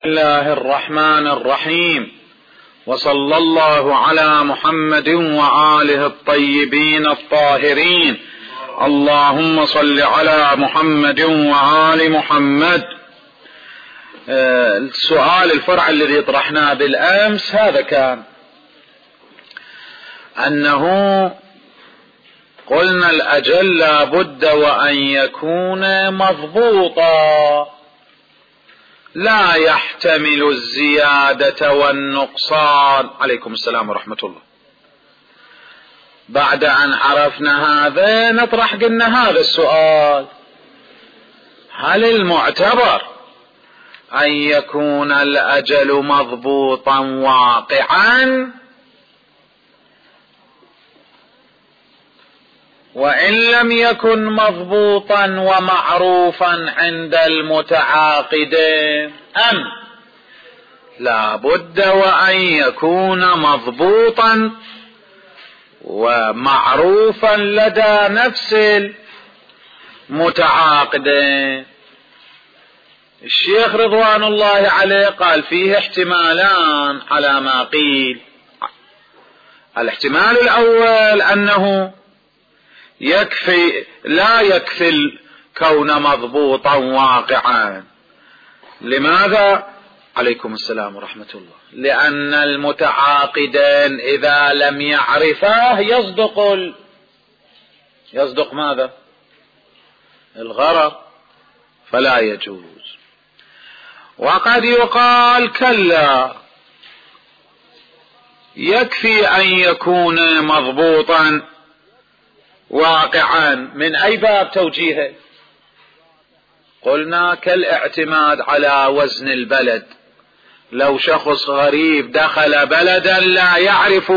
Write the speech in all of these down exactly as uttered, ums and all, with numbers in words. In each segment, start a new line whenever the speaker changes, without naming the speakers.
بسم الله الرحمن الرحيم، وصلى الله على محمد وآله الطيبين الطاهرين. اللهم صل على محمد وآل محمد. السؤال الفرع الذي طرحناه بالأمس هذا كان أنه قلنا الأجل لا بد وأن يكون مضبوطا، لا يحتمل الزيادة والنقصان. عليكم السلام ورحمة الله. بعد أن عرفنا هذا نطرح قلنا هذا السؤال: هل المعتبر أن يكون الأجل مضبوطا واقعا، وإن لم يكن مضبوطا ومعروفا عند المتعاقدين، أم لا بد وأن يكون مضبوطا ومعروفا لدى نفس المتعاقدين؟ الشيخ رضوان الله عليه قال فيه احتمالان على ما قيل. الاحتمال الأول أنه يكفي لا يكفي الكون مضبوطا واقعا. لماذا؟ عليكم السلام ورحمة الله. لأن المتعاقدين إذا لم يعرفاه يصدق ال... يصدق ماذا؟ الغرر، فلا يجوز. وقد يقال كلا، يكفي أن يكون مضبوطا واقعا. من أي باب توجيهه؟ قلنا كالاعتماد على وزن البلد. لو شخص غريب دخل بلدا لا يعرف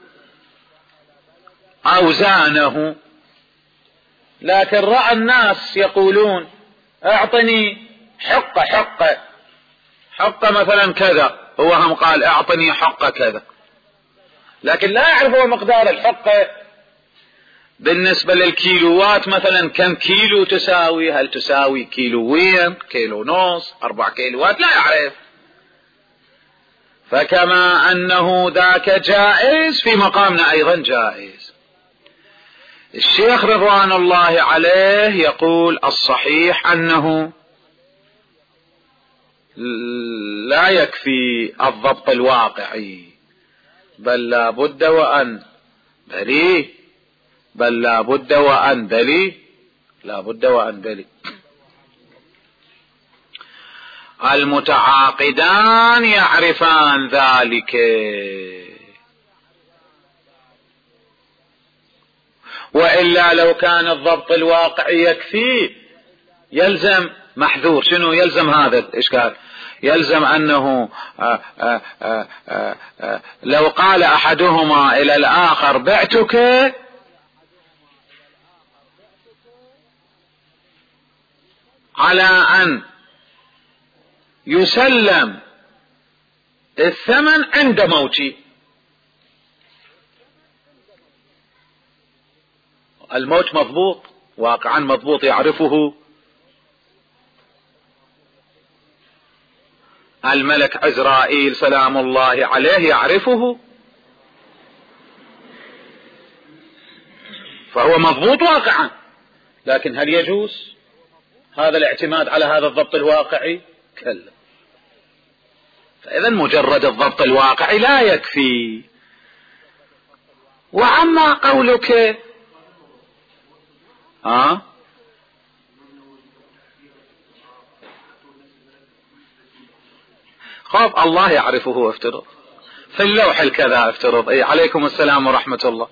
أوزانه، لكن رأى الناس يقولون اعطني حقة حقة حقة مثلا كذا، هو هم قال اعطني حقة كذا، لكن لا يعرف مقدار الحقة بالنسبة للكيلوات. مثلا كم كيلو تساوي؟ هل تساوي كيلوين، كيلو نص، أربع كيلوات؟ لا يعرف. فكما أنه ذاك جائز في مقامنا أيضا جائز. الشيخ رضوان الله عليه يقول الصحيح أنه لا يكفي الضبط الواقعي، بل لا بد وأن بلي بل لا بد وأن بلي لا بد وأن بلي المتعاقدان يعرفان ذلك. وإلا لو كان الضبط الواقعي يكفي يلزم محذور. شنو يلزم؟ هذا الإشكال يلزم أنه آآ آآ آآ آآ لو قال أحدهما إلى الآخر بعتك، على أن يسلم الثمن عند موتي. الموت مضبوط واقعا، مضبوط يعرفه الملك عزرائيل سلام الله عليه، يعرفه، فهو مضبوط واقعا. لكن هل يجوز هذا الاعتماد على هذا الضبط الواقعي؟ كلا. فإذا مجرد الضبط الواقعي لا يكفي. وعما قولك ها خاف الله يعرفه، افترض في اللوح الكذا، افترض. اي عليكم السلام ورحمة الله.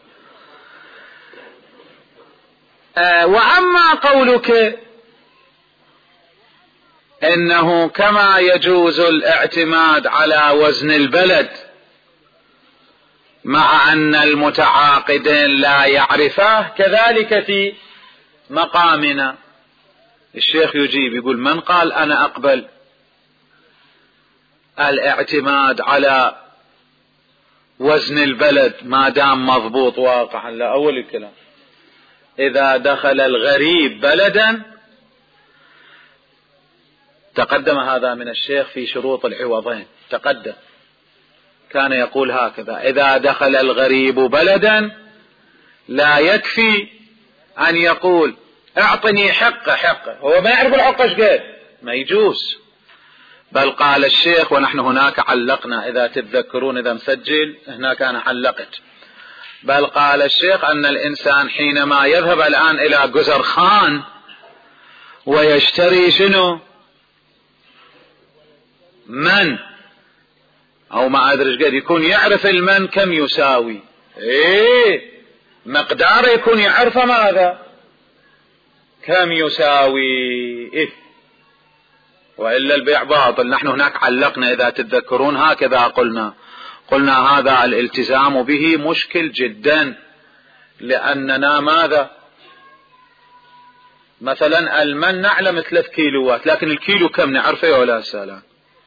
آه وعما قولك إنه كما يجوز الاعتماد على وزن البلد مع أن المتعاقدين لا يعرفاه، كذلك في مقامنا. الشيخ يجيب يقول: من قال أنا أقبل الاعتماد على وزن البلد ما دام مضبوط واقعا؟ لا، أول الكلام إذا دخل الغريب بلدا تقدم هذا من الشيخ في شروط العوضين، تقدم كان يقول هكذا: إذا دخل الغريب بلدا لا يكفي أن يقول اعطني حقه حقه، هو ما يعرف الحقه ايش قد، ما يجوز. بل قال الشيخ، ونحن هناك علقنا، إذا تتذكرون إذا مسجل هناك أنا علقت، بل قال الشيخ أن الإنسان حينما يذهب الآن إلى جزر خان ويشتري شنو من أو ما أدري قد، يكون يعرف المن كم يساوي، إيه مقداره يكون يعرف ماذا كم يساوي، إيه وإلا البيع باطل. نحن هناك علقنا إذا تتذكرون هكذا قلنا قلنا هذا الالتزام به مشكل جدا، لأننا ماذا مثلا المن نعلم ثلاث كيلوات، لكن الكيلو كم نعرفه ولا سلام.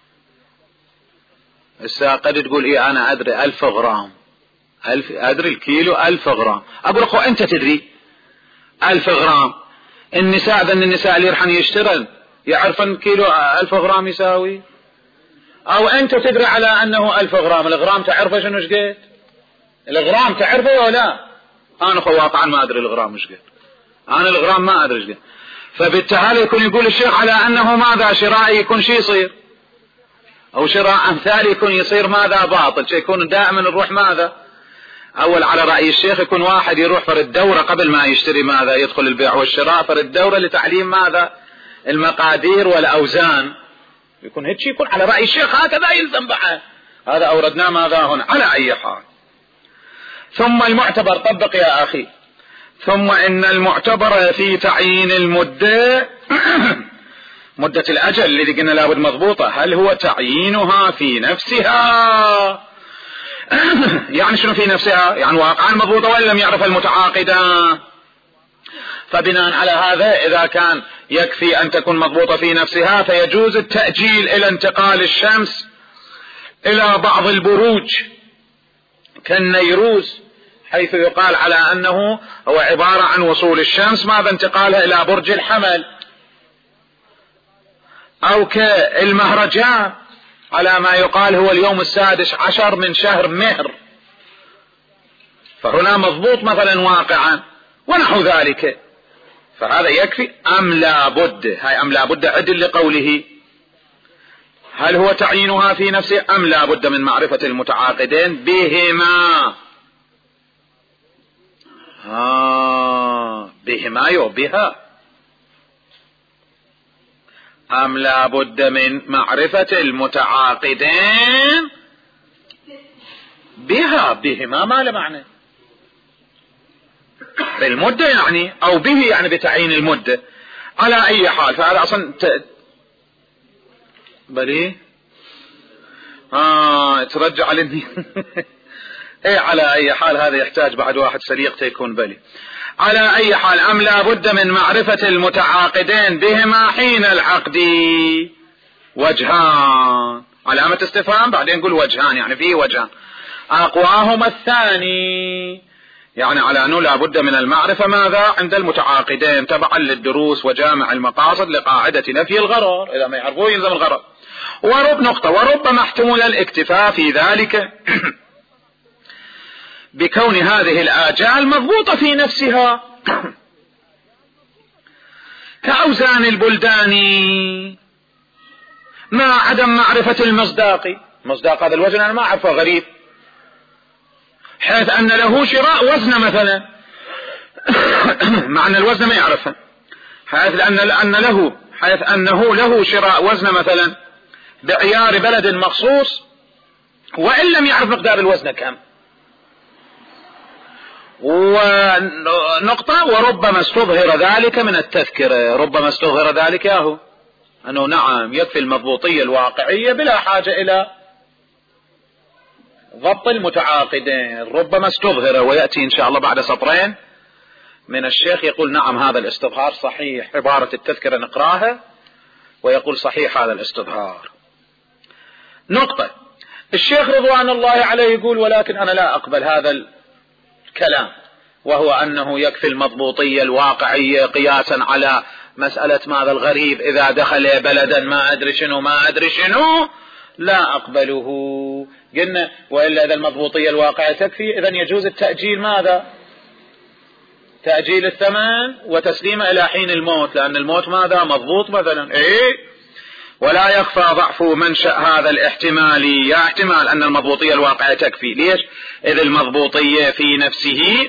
الساعة قد تقول إيه أنا أدري ألف غرام، ألف أدري الكيلو ألف غرام، أقول لك أنت تدري ألف غرام. النساء ذن النساء اللي يرحن يشتغل يعرفن كيلو ألف غرام يساوي، أو أنت تدري على أنه ألف غرام، الغرام تعرفه شنو ايش قد، الغرام تعرفه ولا؟ أنا خواطعا ما أدري الغرام ايش قد، أنا الغرام ما أدري ايش قد. فبالتالي يكون يقول الشيخ على أنه ماذا شراء يكون شي يصير، أو شراء أمثال يكون يصير ماذا باطل، شيء يكون دائما نروح ماذا أول على رأي الشيخ يكون واحد يروح في الدورة قبل ما يشتري ماذا يدخل البيع والشراء في الدورة لتعليم ماذا المقادير والأوزان، يكون هيك يكون على رأي الشيخ هكذا يلزم بحث. هذا أوردنا ماذا هنا على أي حال. ثم المعتبر، طبق يا أخي، ثم إن المعتبر في تعيين المدة مدة الأجل الذي قلنا لابد مضبوطة، هل هو تعيينها في نفسها يعني شنو في نفسها، يعني واقعا مضبوطة ولا لم يعرف المتعاقدان. فبناء على هذا إذا كان يكفي أن تكون مضبوطة في نفسها فيجوز التأجيل إلى انتقال الشمس إلى بعض البروج كالنيروز، حيث يقال على أنه هو عبارة عن وصول الشمس ماذا انتقالها إلى برج الحمل، أو كالمهرجان على ما يقال هو اليوم السادس عشر من شهر مهر، فهنا مضبوط مثلا واقعا ونحو ذلك. فهذا يكفي أم لا بد، هاي أم لا بد عدل لقوله هل هو تعيينها في نفسه أم لا بد من معرفة المتعاقدين بهما. آه بهما يو بها، أم لا بد من معرفة المتعاقدين بها، بهما ما له معنى بالمدة يعني، أو به يعني بتعيين المدة على أي حال. فهذا أصلا ت... بلي آه ترجع لني ايه على أي حال هذا يحتاج بعد واحد سليقته يكون بلي. على أي حال أم لا بد من معرفة المتعاقدين بهما حين العقد وجهان، علامة استفهام بعدين نقول وجهان يعني فيه وجهان، أقواهما الثاني، يعني على أنه لا بد من المعرفة ماذا عند المتعاقدين تبعا للدروس وجامع المقاصد لقاعدة نفي الغرر، إذا ما يعرفوه يلزم الغرر. ورب نقطة وربما احتمل الاكتفاء في ذلك بكون هذه الآجال مضبوطة في نفسها كأوزان البلدان مع عدم معرفة المصداق. مصداق هذا الوزن أنا ما أعرفه غريب، حيث أن له شراء وزن مثلا معنى الوزن ما يعرفه، حيث أن أن له حيث أنه له شراء وزن مثلا بعيار بلد مخصوص وإن لم يعرف مقدار الوزن كم. ونقطة وربما استظهر ذلك من التذكرة، ربما استظهر ذلك ياهو أنه نعم يكفي المضبوطية الواقعية بلا حاجة إلى ضبط المتعاقدين، ربما استظهر. ويأتي إن شاء الله بعد سطرين من الشيخ يقول نعم هذا الاستظهار صحيح، عبارة التذكرة نقراها ويقول صحيح هذا الاستظهار. نقطة الشيخ رضوان الله عليه يقول ولكن أنا لا أقبل هذا الكلام، وهو أنه يكفي المضبوطية الواقعية قياسا على مسألة ماذا الغريب إذا دخل بلدا ما أدري شنو ما أدري شنو لا أقبله. قلنا وإلا إذا المضبوطية الواقعة تكفي إذن يجوز التأجيل ماذا؟ تأجيل الثمن وتسليمه إلى حين الموت، لأن الموت ماذا؟ مضبوط مثلا. إيه؟ ولا يخفى ضعف منشأ هذا الاحتمال، يا احتمال أن المضبوطية الواقعة تكفي. ليش؟ إذ المضبوطية في نفسه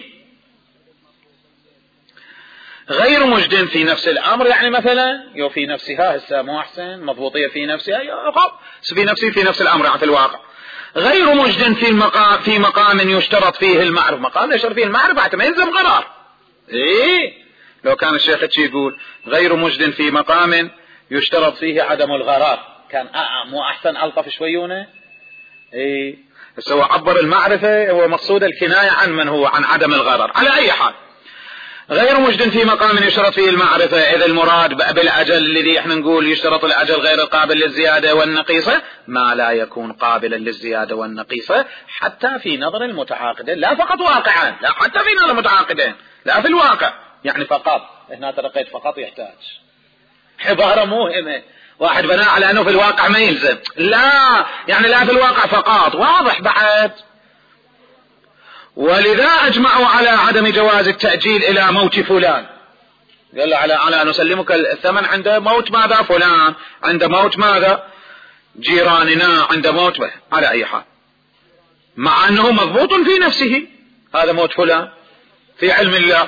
غير مجد في نفس الأمر، يعني مثلا يو في نفسها هسه مو أحسن مضبوطية في نفسها في نفسه في نفس الأمر يعني في الواقع غير مجد في المقام في مقام يشترط فيه المعرفة. مقام يشترط فيه المعرفة حتى ما يلزم قرار. إيه لو كان الشيخ تشي يقول غير مجد في مقام يشترط فيه عدم الغرار كان آه مو أحسن ألطف شويونه. إيه بس هو عبر المعرفة هو مقصود الكناية عن من هو عن عدم الغرر. على أي حال غير مجد في مقام يشترط فيه المعرفة، إذا المراد بالأجل الذي احنا نقول يشترط الأجل غير قابل للزيادة والنقيصة ما لا يكون قابلا للزيادة والنقيصة حتى في نظر المتعاقدين، لا فقط واقعا، لا حتى في نظر المتعاقدين، لا في الواقع. يعني فقط هنا ترقيت فقط يحتاج عبارة مهمة، واحد بناء على أنه في الواقع ما يلزم، لا يعني لا في الواقع فقط، واضح بعد. ولذا أجمعوا على عدم جواز التأجيل إلى موت فلان، قال له على على نسلمك الثمن عند موت ماذا فلان، عند موت ماذا جيراننا، عند موت به. على أي حال مع أنه مضبوط في نفسه هذا موت فلان في علم الله،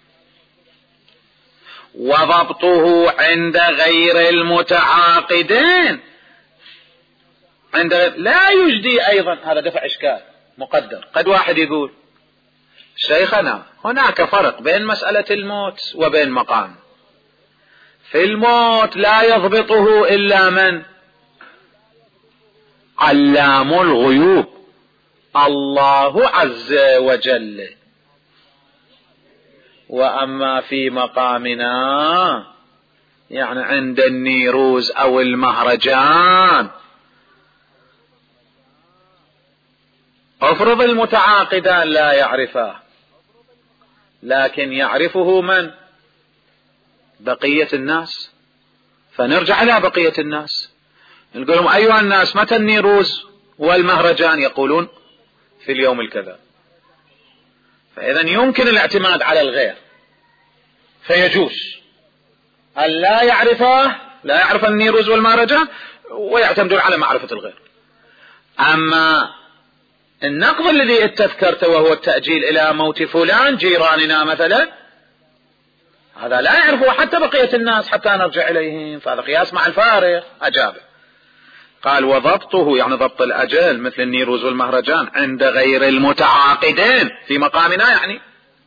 وضبطه عند غير المتعاقدين عند لا يجدي أيضا. هذا دفع إشكال مقدر. قد واحد يقول شيخنا هناك فرق بين مسألة الموت وبين مقام. في الموت لا يضبطه إلا من؟ علام الغيوب الله عز وجل. وأما في مقامنا يعني عند النيروز أو المهرجان افرض المتعاقدان لا يعرفاه لكن يعرفه من؟ بقية الناس. فنرجع إلى بقية الناس نقول لهم أيها الناس متى النيروز والمهرجان؟ يقولون في اليوم الكذا. فإذا يمكن الاعتماد على الغير، فيجوز أن لا يعرفه لا يعرف النيروز والمهرجان ويعتمدون على معرفة الغير. أما النقض الذي اتذكرته وهو التأجيل إلى موت فلان جيراننا مثلا هذا لا يعرفه حتى بقية الناس حتى نرجع إليهم، فهذا قياس مع الفارق. أجابه قال وضبطه يعني ضبط الأجل مثل النيروز والمهرجان عند غير المتعاقدين في مقامنا يعني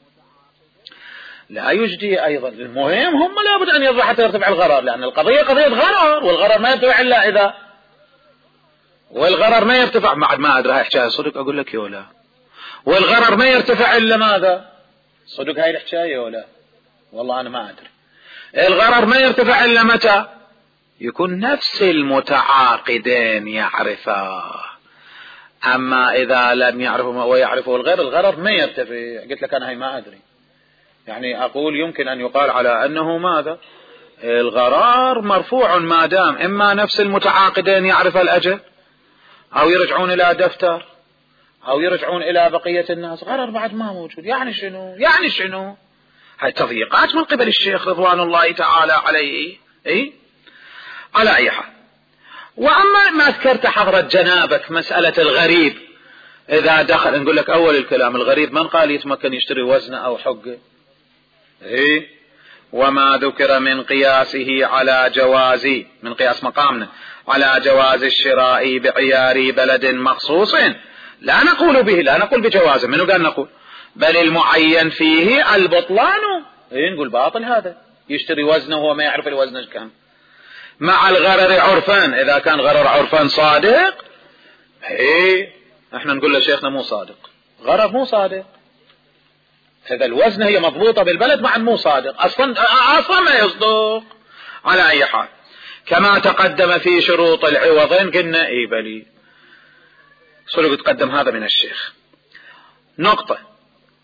لا يجدي أيضا. المهم هم لابد أن يرضى حتى يرتفع الغرر، لأن القضية قضية غرر والغرر ما يرتفع إلا إذا والغرر ما يرتفع ما ما أدري هاي حكاية صدق أقول لك ولا والغرر ما يرتفع إلا ماذا صدق هاي الحكاية ولا والله أنا ما أدري. الغرر ما يرتفع إلا متى يكون نفس المتعاقدين يعرفاه. أما إذا لم يعرفه ويعرفه الغير الغرر ما يرتفع. قلت لك أنا هاي ما أدري، يعني أقول يمكن أن يقال على أنه ماذا الغرار مرفوع ما دام إما نفس المتعاقدين يعرف الأجل أو يرجعون إلى دفتر أو يرجعون إلى بقية الناس، غرر بعد ما موجود. يعني شنو يعني شنو هاي تضييقات من قبل الشيخ رضوان الله تعالى عليه. إيه؟ على أي حال. وأما ما ذكرت حضرة جنابك مسألة الغريب إذا دخل نقول لك أول الكلام الغريب من قال يتمكن يشتري وزنه أو حقه؟ إيه؟ وما ذكر من قياسه على جواز من قياس مقامنا على جواز الشراء بعيار بلد مخصوص لا نقول به لا نقول بجوازه. منو قال نقول؟ بل المعين فيه البطلان. إيه نقول باطل هذا يشتري وزنه وهو ما يعرف الوزن كم مع الغرر عرفان. إذا كان غرر عرفان صادق إيه احنا نقول لشيخنا مو صادق، غرر مو صادق. هذا الوزن هي مضبوطة بالبلد مع مو صادق أصلا أصلا ما يصدق. على أي حال كما تقدم في شروط العوضين قلنا إيه بلي صدق تقدم هذا من الشيخ. نقطة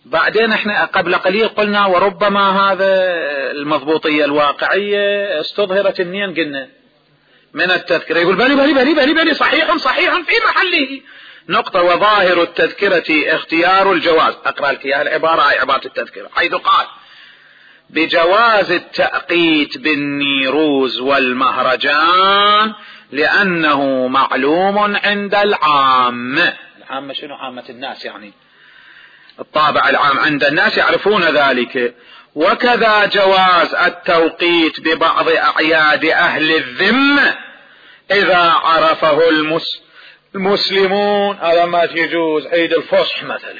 بعدين احنا قبل قليل قلنا وربما هذا المضبوطية الواقعية استظهرت النين قلنا من التذكرة. يقول بلي بلي بلي بلي بلي صحيح صحيح في محله نقطة. وظاهر التذكرة اختيار الجواز. اقرأ لك اياها العبارة، هاي عبارة التذكرة، حيث قال بجواز التأقيت بالنيروز والمهرجان لأنه معلوم عند العامة. العامة شنو؟ عامة الناس، يعني الطابع العام عند الناس يعرفون ذلك. وكذا جواز التوقيت ببعض أعياد أهل الذمة إذا عرفه المسلمون. هذا ما يجوز عيد الفصح مثلا،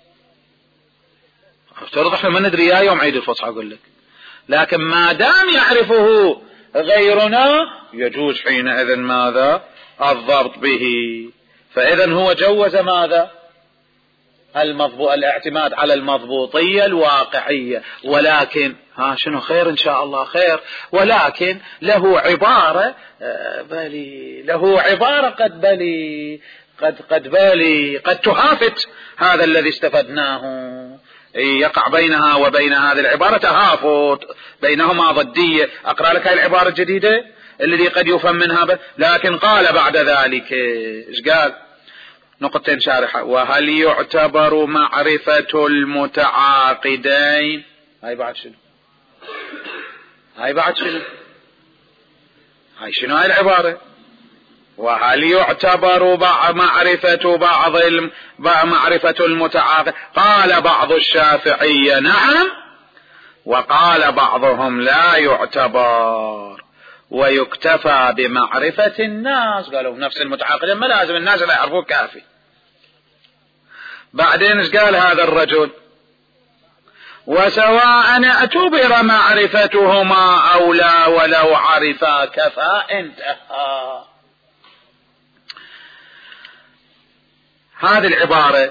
افترض احنا ما ندري يا يوم عيد الفصح اقول لك، لكن ما دام يعرفه غيرنا يجوز حينئذ ماذا؟ الضبط به. فإذا هو جوز ماذا؟ المضبوط، الاعتماد على المضبوطية الواقعية. ولكن ها شنو خير ان شاء الله خير، ولكن له عبارة بلي له عبارة قد بلي قد قد بلي قد تهافت هذا الذي استفدناه. يقع بينها وبين هذه العبارة تهافت، بينهما ضدية. اقرأ لك هذه العبارة الجديدة الذي قد يفهم منها ب... لكن قال بعد ذلك ايش قال؟ نقطتين شارحة. وهل يعتبر معرفة المتعاقدين؟ هاي بعد شنو؟ هاي بعد شنو؟ هاي شنو هاي العبارة؟ وهل يعتبر معرفة بعض الم... معرفة المتعاقد؟ قال بعض الشافعية نعم، وقال بعضهم لا يعتبر ويكتفى بمعرفة الناس. قالوا نفس المتعاقدين ما لازم الناس لا يعرفوه كافي. بعدين ايش قال هذا الرجل؟ وسواء اعتبر معرفتهما او لا ولو عرفا كفى. انتهى. هذه العبارة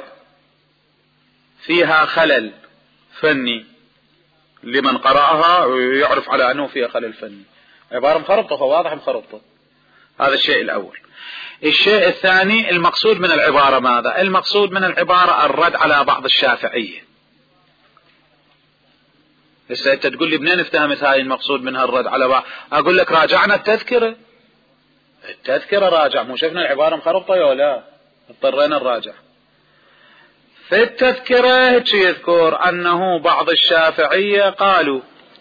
فيها خلل فني، لمن قرأها يعرف على انه فيها خلل فني. عبارة مخربطة، فواضح مخربطة. هذا الشيء الأول. الشيء الثاني المقصود من العبارة ماذا؟ المقصود من العبارة الرد على بعض الشافعية. لسه أنت تقول لي منين افتهمت هاي المقصود منها الرد على بعض؟ أقول لك راجعنا التذكرة. التذكرة راجع، مو شفنا العبارة مخربطة يا لا؟ اضطرينا نراجع. في التذكرة يذكر أنه بعض الشافعية قالوا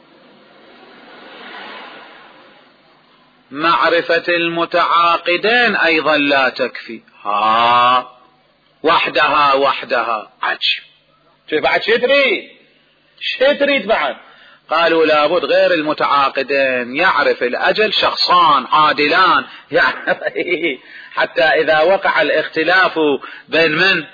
معرفة المتعاقدين أيضا لا تكفي. ها وحدها وحدها عجب. شو بعد شو تريد؟ شو تريد بعد؟ قالوا لابد غير المتعاقدين يعرف الأجل شخصان عادلان، يعني حتى إذا وقع الاختلاف بين من؟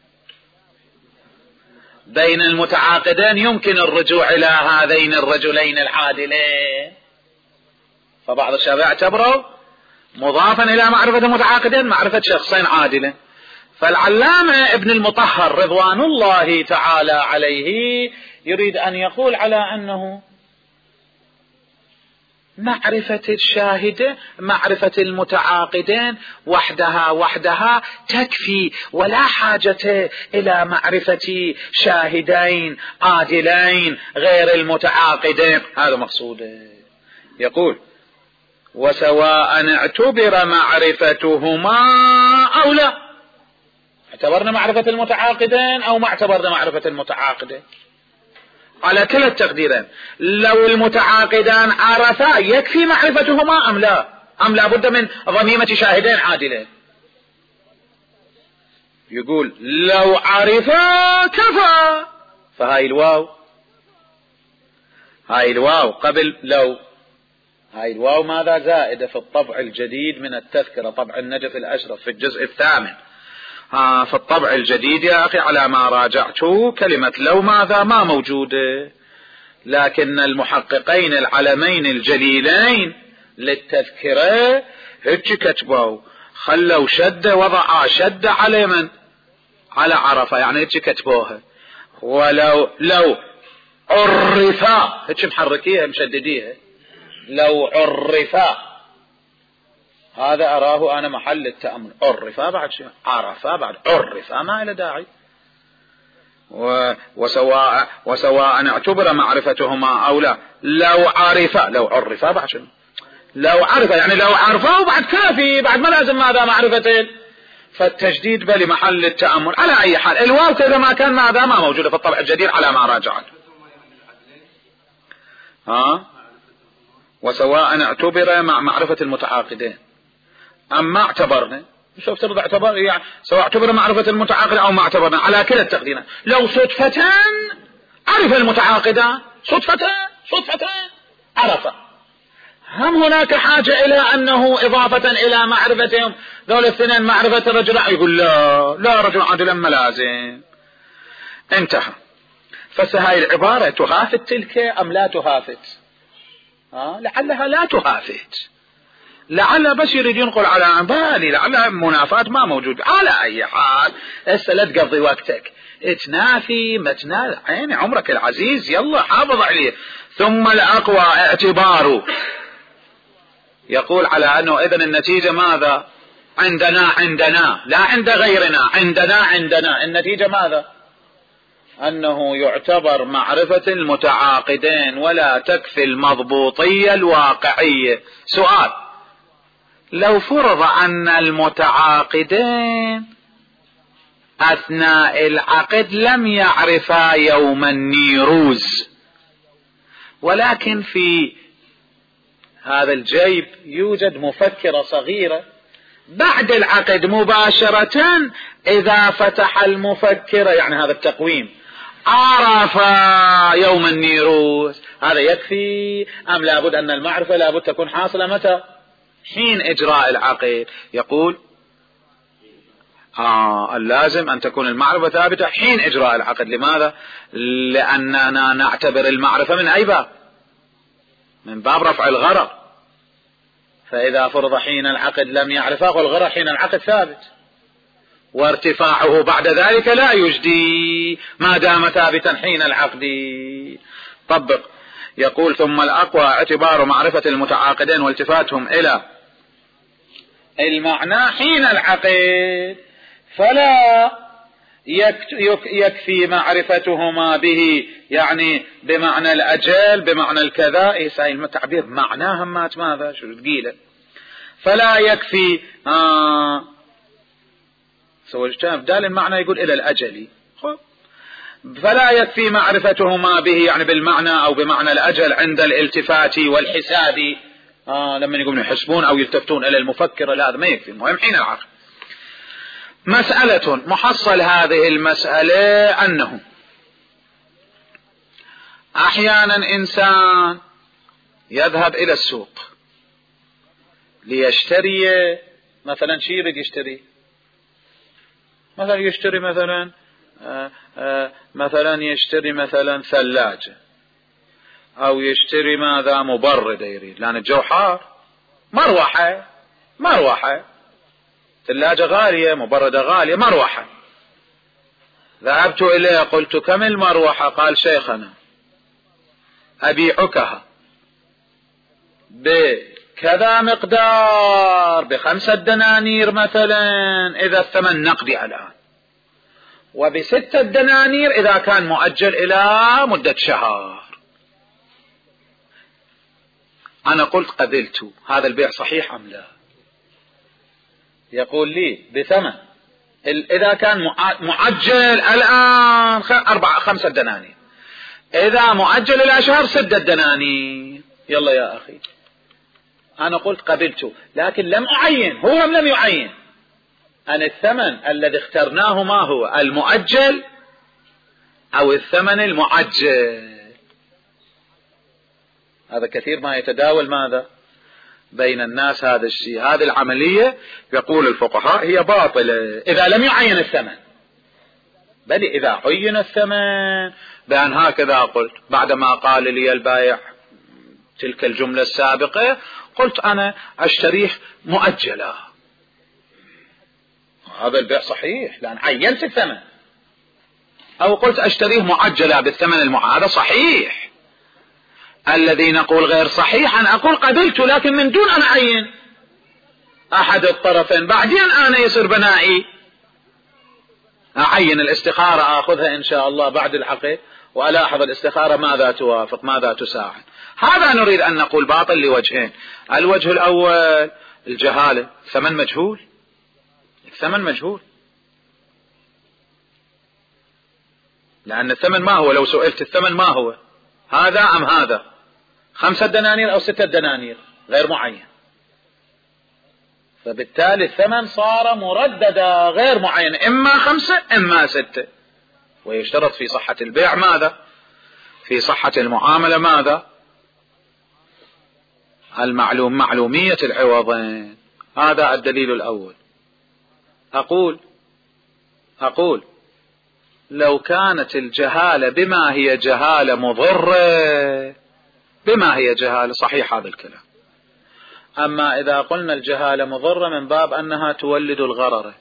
بين المتعاقدين يمكن الرجوع إلى هذين الرجلين العادلين. فبعض الشافعية اعتبروا مضافا إلى معرفة المتعاقدين معرفة شخصين عادلين. فالعلامة ابن المطهر رضوان الله تعالى عليه يريد أن يقول على أنه معرفة الشاهد معرفة المتعاقدين وحدها وحدها تكفي، ولا حاجة إلى معرفة شاهدين عادلين غير المتعاقدين. هذا مقصوده. يقول وسواء اعتبر معرفتهما أو لا. اعتبرنا معرفة المتعاقدين أو ما اعتبرنا معرفة المتعاقدين، على كلا التقديرين. لو المتعاقدان عرفا يكفي معرفتهما أم لا؟ أم لا بد من ضميمة شاهدين عادلين؟ يقول لو عرفا كفى. فهاي الواو، هاي الواو قبل لو، هاي الواو ماذا؟ زائدة في الطبع الجديد من التذكرة، طبع النجف الأشرف في الجزء الثامن. ها في الطبع الجديد يا أخي على ما راجعته كلمة لو ماذا؟ ما موجودة. لكن المحققين العلمين الجليلين للتذكرة هيك كتبوا، خلوا شدة وضعوا شدة على من؟ على عرفة، يعني هيك كتبوها. ولو لو عرفا هيك محركيها مشدديها، لو عرفا. هذا أراه أنا محل التأمل. عرفا بعد شيء، عرفا بعد عرفا ما إلى داعي. وسواء, وسواء اعتبر معرفتهما أو لا. لو عرفا لو عرفا بعد شنو؟ لو عرفا يعني لو عرفا وبعد كافي، بعد ما لازم ماذا معرفتين. فالتجديد بل محل التأمل. على أي حال الواو كذا ما كان ماذا ما موجودة في الطبع الجديد على ما راجعت. ها وسواء اعتبر مع معرفة المتعاقدين أم ما اعتبرنا. شوف ترضى اعتبر يعني سواء اعتبر معرفة المتعاقد أو ما اعتبرنا على كلا التقديرات. لو صدفة عرف المتعاقدان صدفة صدفة عرف، هم هناك حاجة إلى أنه إضافة إلى معرفتهم ذول الاثنين معرفة الرجل، يقول لا لا رجل عدلا ملازم. انتهى. فهاي العبارة تهافت تلك أم لا تهافت؟ آه لعلها لا تهافت، لعل بس يريد ينقل على بالي، لعل منافات ما موجود. على أي حال هسه لا تقضي وقتك تنافي ما تنافي عيني عمرك العزيز، يلا حافظ عليه. ثم الأقوى اعتباره، يقول على أنه إذن النتيجة ماذا؟ عندنا عندنا لا عند غيرنا، عندنا عندنا النتيجة ماذا؟ أنه يعتبر معرفة المتعاقدين ولا تكفي المضبوطية الواقعية. سؤال: لو فرض أن المتعاقدين أثناء العقد لم يعرفا يوم النيروز، ولكن في هذا الجيب يوجد مفكرة صغيرة، بعد العقد مباشرة إذا فتح المفكرة يعني هذا التقويم عرف يوم النيروز، هذا يكفي أم لابد أن المعرفة لابد تكون حاصلة متى؟ حين إجراء العقد. يقول آه اللازم أن تكون المعرفة ثابتة حين إجراء العقد. لماذا؟ لأننا نعتبر المعرفة من أي باب؟ من باب رفع الغرر. فإذا فرض حين العقد لم يعرفه والغرر حين العقد ثابت، وارتفاعه بعد ذلك لا يجدي ما دام ثابتا حين العقد. طبق. يقول: ثم الأقوى اعتبار معرفة المتعاقدين والتفاتهم إلى المعنى حين العقد، فلا يكفي معرفتهما به يعني بمعنى الأجل بمعنى الكذا. إيه سايل تعبير معناها مات ماذا شو تقيله. فلا يكفي آه سوى بدال المعنى يقول إلى الأجل. فلا يكفي معرفتهما به يعني بالمعنى أو بمعنى الأجل عند الالتفات والحساب. آه لما يقولون يحسبون أو يلتفتون إلى المفكر، لا هذا ما يكفي. المهم حين العقد. مسألة محصل هذه المسألة أنه أحيانا إنسان يذهب إلى السوق ليشتري مثلا شيء يريد يشتري، مثلا يشتري مثلا آآ آآ مثلا يشتري مثلا ثلاجة أو يشتري ماذا مبردة يريد لأن الجو حار، مروحة مروحة ثلاجة غالية مبردة غالية مروحة. ذهبت إليه قلت: كم المروحة؟ قال: شيخنا أبيعكها بكذا مقدار بخمسة دنانير مثلا إذا الثمن نقدي الآن، وبستة دنانير إذا كان مؤجل إلى مدة شهر. أنا قلت: قبلت، هذا البيع صحيح أم لا؟ يقول لي: بثمن إذا كان معجل الآن أربعة خمسة دنانير، إذا مؤجل إلى شهر ستة دنانير. يلا يا أخي، أنا قلت قبلت، لكن لم أعين، هو لم يعين أن الثمن الذي اخترناه ما هو المؤجل أو الثمن المعجل. هذا كثير ما يتداول ماذا بين الناس هذا الشيء. هذه العملية يقول الفقهاء هي باطلة إذا لم يعين الثمن، بل إذا عين الثمن. بأن هكذا قلت بعدما قال لي البائع تلك الجملة السابقة، قلت أنا أشتريه مؤجلا، هذا البيع صحيح لأن عينت الثمن. أو قلت أشتريه معجلا بالثمن المعجل، هذا صحيح. الذي نقول غير صحيح أن أقول قبلت لكن من دون أن أعين أحد الطرفين، بعدين أنا يصير بنائي. أعين الاستخارة أخذها إن شاء الله بعد العقد وألاحظ الاستخارة ماذا توافق ماذا تساعد. هذا نريد أن نقول باطل لوجهين. الوجه الأول الجهالة، الثمن مجهول، الثمن مجهول، لأن الثمن ما هو؟ لو سئلت الثمن ما هو، هذا أم هذا، خمسة دنانير أو ستة دنانير، غير معين، فبالتالي الثمن صار مرددا غير معين، إما خمسة إما ستة. ويشترط في صحة البيع ماذا؟ في صحة المعاملة ماذا؟ المعلوم معلومية العوضين. هذا الدليل الأول. أقول أقول لو كانت الجهالة بما هي جهالة مضرة، بما هي جهالة، صحيح هذا الكلام. أما إذا قلنا الجهالة مضرة من باب أنها تولد الغرر،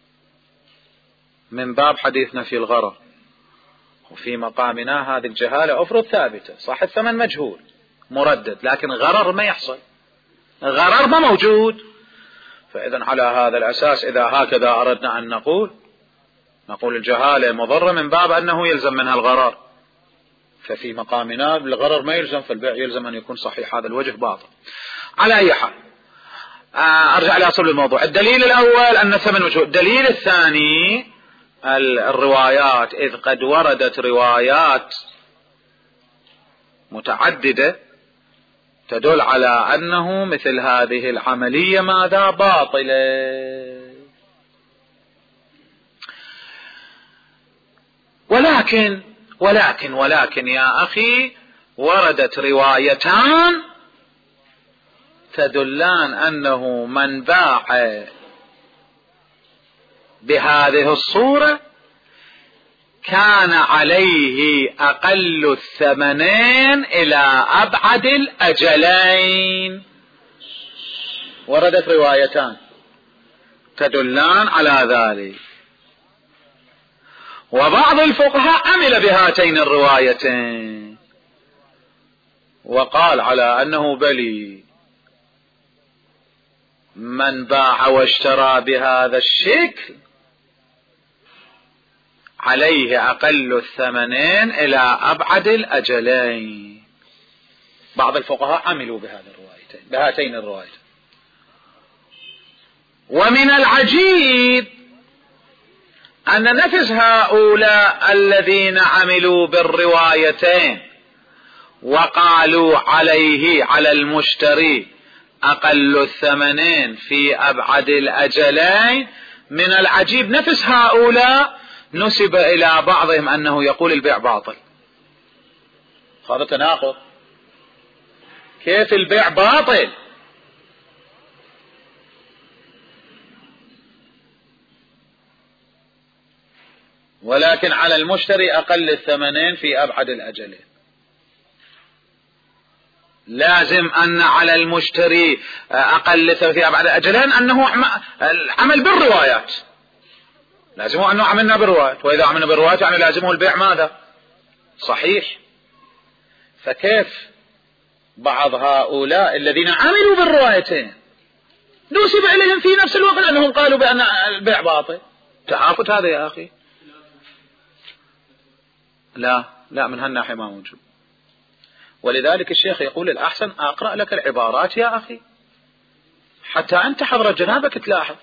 من باب حديثنا في الغرر، وفي مقامنا هذه الجهالة أفرض ثابتة، صح الثمن مجهول مردد، لكن غرر ما يحصل، غرر ما موجود. فإذا على هذا الأساس إذا هكذا أردنا أن نقول نقول الجهالة مضرة من باب أنه يلزم منها الغرر، ففي مقامنا الغرر ما يلزم، فالبيع يلزم أن يكون صحيح. هذا الوجه باطل. على أي حال أرجع لأصل الموضوع. الدليل الأول أن الثمن مجهول. الدليل الثاني الروايات، إذ قد وردت روايات متعددة تدل على أنه مثل هذه العملية ماذا؟ باطلة. ولكن ولكن ولكن يا أخي وردت روايتان تدلان أنه من باع بهذه الصورة كان عليه أقل الثمنين إلى أبعد الأجلين. وردت روايتان تدلان على ذلك، وبعض الفقهاء عمل بهاتين الروايتين وقال على أنه بلي من باع واشترى بهذا الشكل عليه أقل الثمنين إلى أبعد الأجلين. بعض الفقهاء عملوا بهذه الروايتين بهاتين الروايتين. ومن العجيب أن نفس هؤلاء الذين عملوا بالروايتين وقالوا عليه على المشتري أقل الثمنين في أبعد الأجلين، من العجيب نفس هؤلاء نسب إلى بعضهم أنه يقول البيع باطل. هذا تناقض. كيف البيع باطل؟ ولكن على المشتري أقل الثمنين في أبعد الأجلين. لازم أن على المشتري أقل في أبعد الأجلين أنه عمل بالروايات، لازمه أنه عملنا بالروايات، وإذا عملنا بالروايات يعني لازمه البيع ماذا؟ صحيح. فكيف بعض هؤلاء الذين عملوا بالروايتين نسب إليهم في نفس الوقت أنهم قالوا بأن البيع باطل؟ تعافت هذا يا أخي. لا لا من هالناحية ما موجود. ولذلك الشيخ يقول الأحسن أقرأ لك العبارات يا أخي حتى أنت حضرة جنابك تلاحظ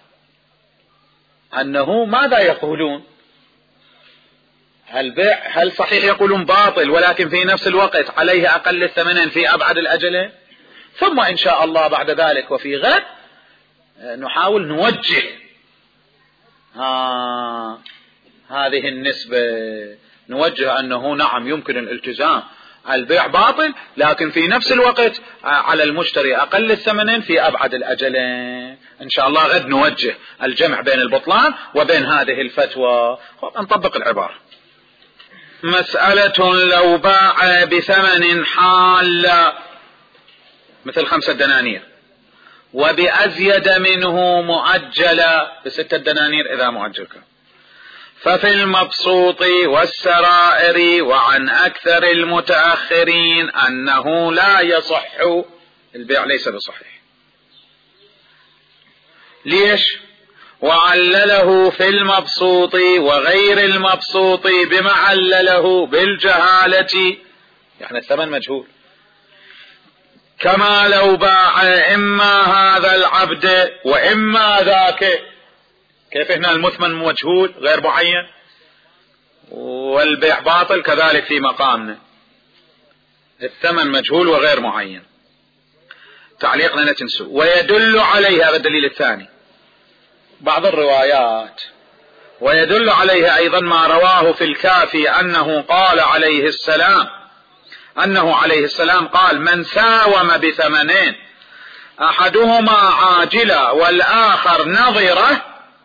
أنه ماذا يقولون. هل بيع هل صحيح يقولون باطل ولكن في نفس الوقت عليه أقل الثمنين في أبعد الأجلين. ثم إن شاء الله بعد ذلك وفي غد نحاول نوجه آه هذه النسبة، نوجه أنه نعم يمكن الالتزام البيع باطل لكن في نفس الوقت على المشتري أقل الثمنين في أبعد الأجلين. إن شاء الله غد نوجه الجمع بين البطلان وبين هذه الفتوى. نطبق العبارة. مسألة لو باع بثمن حال مثل خمسة دنانير وبأزيد منه مؤجلة بستة دنانير إذا مؤجل كان، ففي المبسوط والسرائر وعن أكثر المتأخرين أنه لا يصح البيع، ليس بصحيح. ليش؟ وعلله في المبسوط وغير المبسوط بما علله بالجهالة، يعني الثمن مجهول. كما لو باع إما هذا العبد وإما ذاك، كيف هنا المثمن مجهول غير معين والبيع باطل، كذلك في مقامنا الثمن مجهول وغير معين. تعليقنا لا تنسوا. ويدل عليه، هذا الدليل الثاني، بعض الروايات، ويدل عليه أيضا ما رواه في الكافي أنه قال عليه السلام أنه عليه السلام قال: من ساوم بثمنين أحدهما عاجلة والآخر نظرة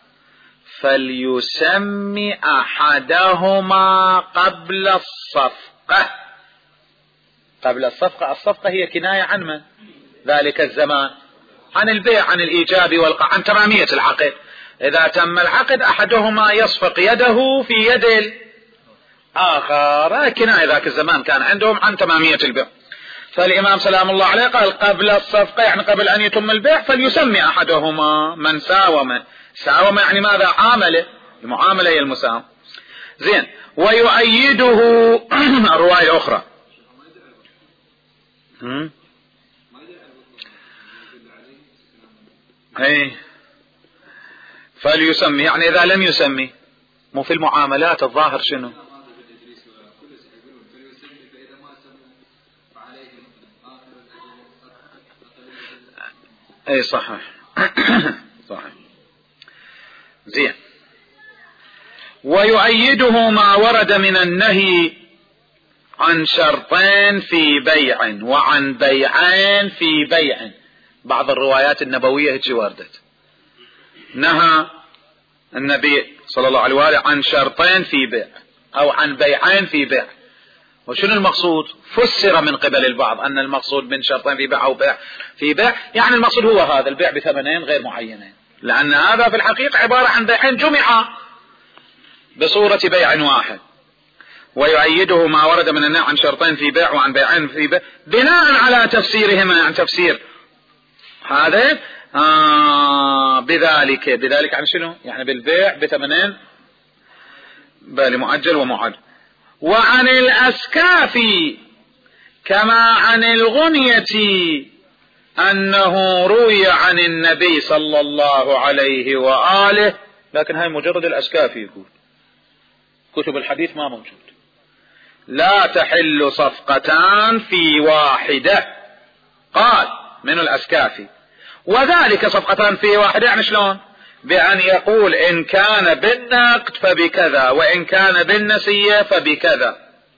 فليسم أحدهما قبل الصفقة. قبل الصفقة، الصفقة هي كناية عن من؟ ذلك الزمان، عن البيع، عن الإيجاب والقطع، عن تمامية العقد. إذا تم العقد أحدهما يصفق يده في يد الآخر، كناية ذاك الزمان كان عندهم عن تمامية البيع. فالإمام سلام الله عليه قال قبل الصفقة، يعني قبل أن يتم البيع، فليسمي أحدهما من ساوم. ساوم يعني ماذا؟ عامله، المعاملة هي المساومة. زين. ويؤيده الرواية أخرى، اي فليسمي، يعني إذا لم يسمي، مو في المعاملات الظاهر شنو؟ اي صحيح صحيح. زين. ويؤيده ما ورد من النهي عن شرطين في بيع وعن بيعين في بيع. بعض الروايات النبوية هيك وردت، نهى النبي صلى الله عليه وآله عن شرطين في بيع أو عن بيعين في بيع. وشنو المقصود؟ فسر من قبل البعض أن المقصود من شرطين في بيع أو بيع في بيع، يعني المقصود هو هذا البيع بثمنين غير معينين، لأن هذا في الحقيقة عبارة عن بيعين جمعا بصورة بيع واحد. ويؤيده ما ورد من النهي عن شرطين في بيع وعن بيعين في بيع بناء على تفسيرهما، عن تفسير هذا آه بذلك. بذلك عن شنو؟ يعني بالبيع بثمنين، بل مؤجل ومعجل. وعن الأسكاف كما عن الغنية أنه روي عن النبي صلى الله عليه وآله، لكن هاي مجرد الأسكاف، يقول كتب الحديث ما موجود. لا تحل صفقتان في واحدة، قال من الأسكافي، وذلك صفقتان في واحدة يعني شلون؟ بأن يقول إن كان بالنقد فبكذا وإن كان بالنسية فبكذا،